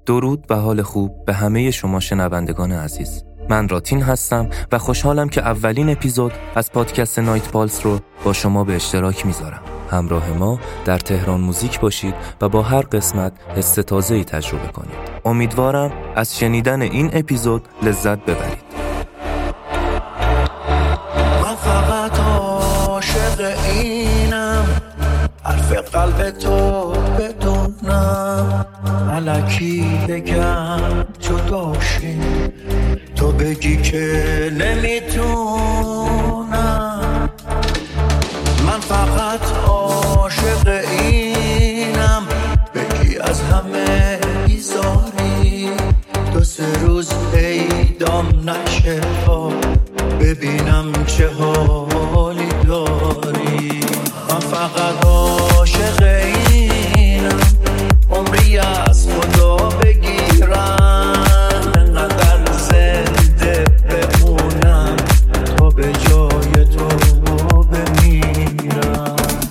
درود و حال خوب به همه شما شنوندگان عزیز. من راتین هستم و خوشحالم که اولین اپیزود از پادکست نایت پالس رو با شما به اشتراک میذارم. همراه ما در تهران موزیک باشید و با هر قسمت حس تازه‌ای تجربه کنید. امیدوارم از شنیدن این اپیزود لذت ببرید. من فقط عاشق اینم، حرف قلب تو بدونم، الکی بگم جداشیم، تو بگی که نمیتونم. من فقط عاشق اینم، بگی از همه بیزاری، 2-3 روز پیدام نشه ببینم چه حالی داری. من فقط عاشق اینم، عمری از خدا بگیرم، انقدر زنده بمونم تا به جای تو بمیرم.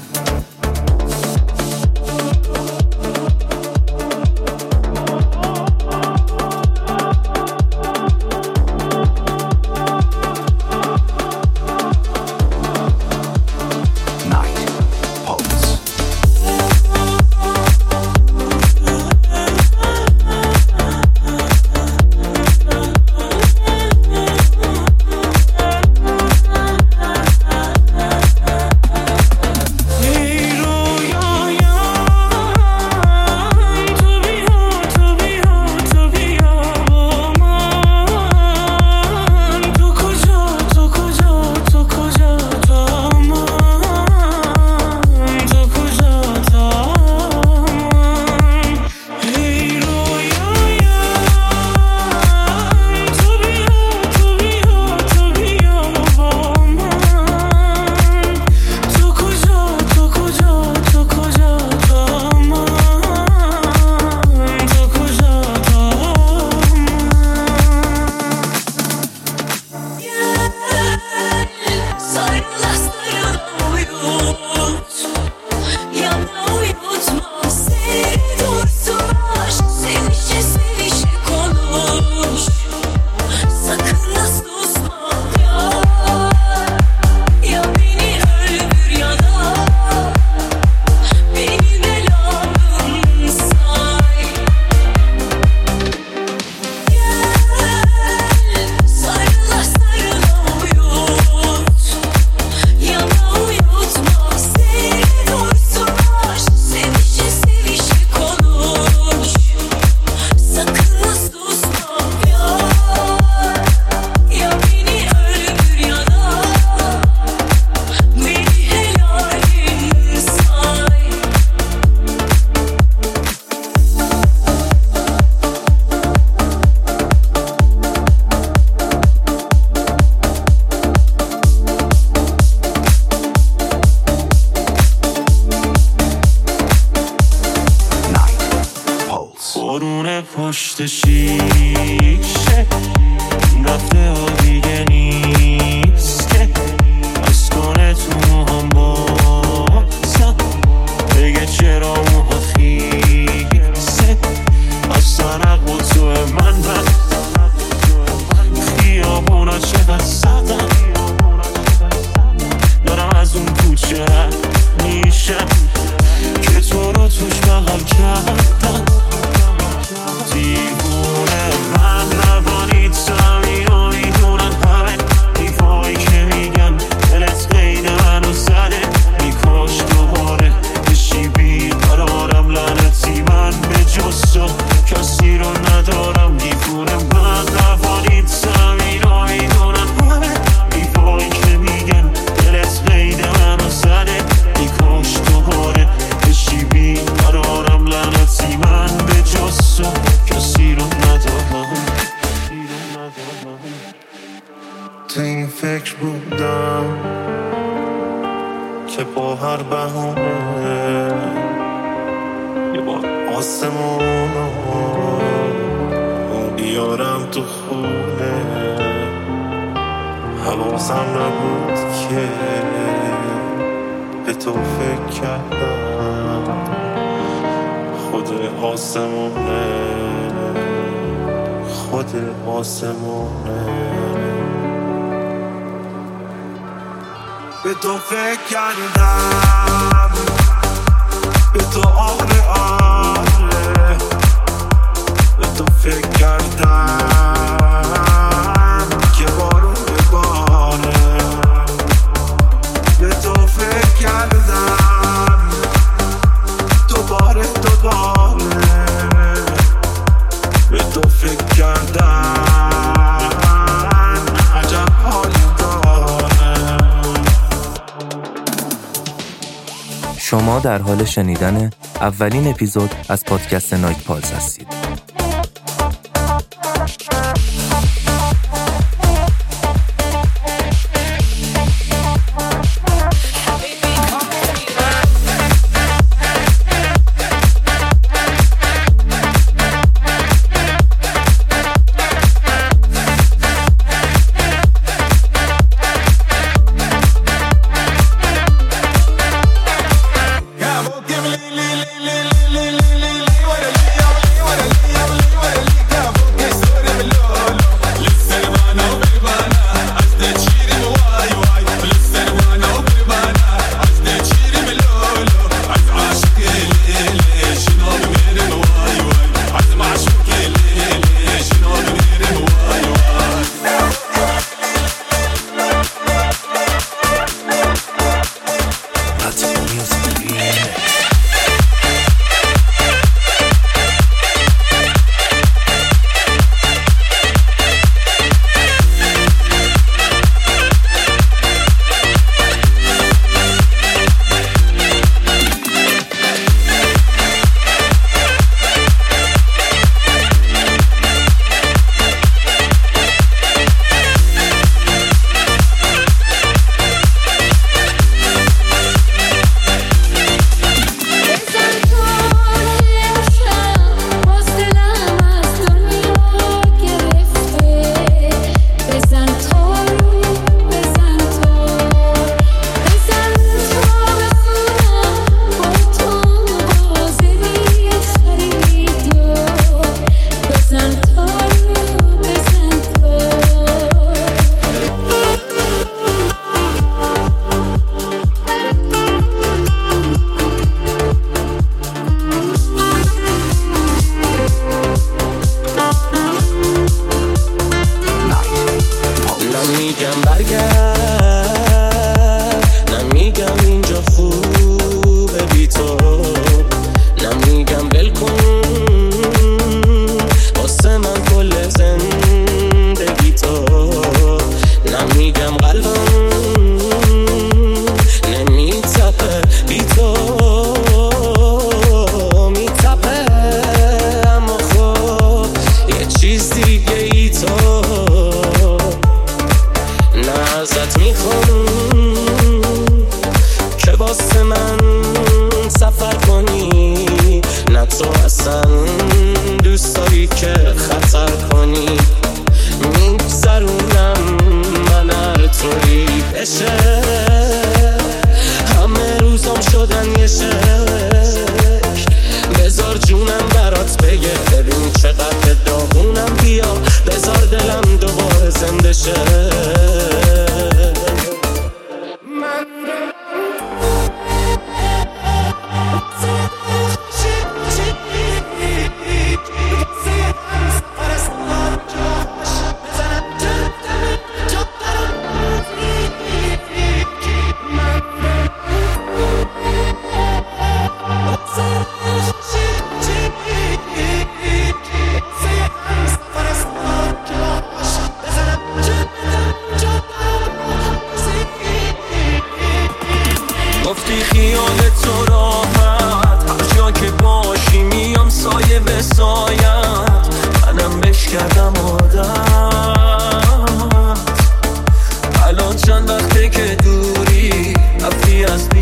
پشت شیشه رفته و دیگه نیست که از کنه تو موهام بازم، بگه چرا موها خیسه از سرق بود تو من خیابونا چقدر سردم، دارم از اون کوچه میشم که تو رو توش بغل کردم. دیوونه من روانی زمین رو میدونن همه دیوایی که میگن دلت قید منو زده، میکاش دوباره بشی بیقرارم، لعنتی من به جز تو کسی رو ندارم. دیوونه من روانی زمین رو میدونن همه دیوایی که میگن دلت قید منو زده، میکاش دوباره بشی بیقرارم، لعنتی من به جز تو کسی رو ندارم. تو این فکر بودم که با هر بهونه یه بار آسمون رو بیارم تو خونه، حواسم نبود که به تو فکر کردم خود آسمونه. خود آسمونه. به تو فکر کردم، به تو آره آره، به تو فکر کردم که بارون بباره. به تو فکر کردم دوباره به تو فکر کردم عجب حالی داره. شما در حال شنیدن اولین اپیزود از پادکست نایت پالس هستید.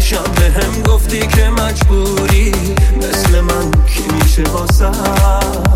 گفتی که مجبوری مثل من کی میشه واسه